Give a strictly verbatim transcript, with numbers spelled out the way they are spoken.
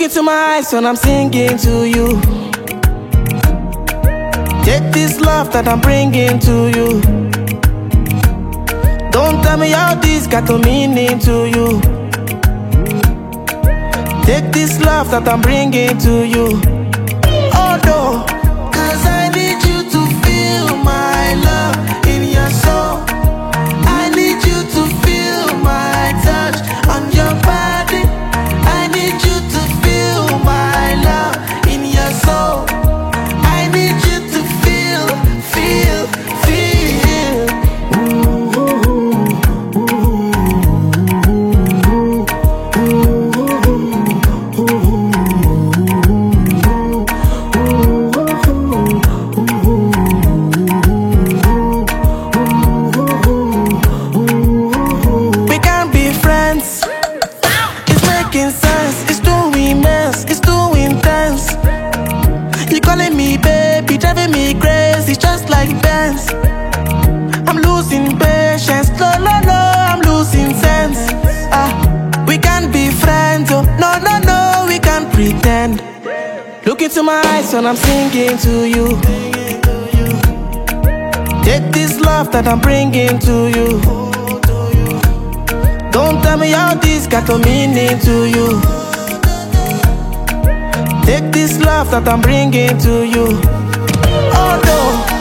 Look into my eyes when I'm singing to you. Take this love that I'm bringing to you. Don't tell me how this got no meaning to you. Take this love that I'm bringing to you. Oh no, cause I need you to feel my love in your soul. I need you to feel my touch on your body. I need you to feel my love in your soul. I need you to feel, feel, feel. We can't be friends. It's making sense. It's too immense. It's too intense. You calling me baby, driving me crazy, just like Benz. I'm losing patience, no, no, no, I'm losing sense. Ah, we can't be friends, oh, no, no, no, we can't pretend. Look into my eyes when I'm singing to you. Take this love that I'm bringing to you. Don't tell me how this got no meaning to you. Take this love that I'm bringing to you. Oh no.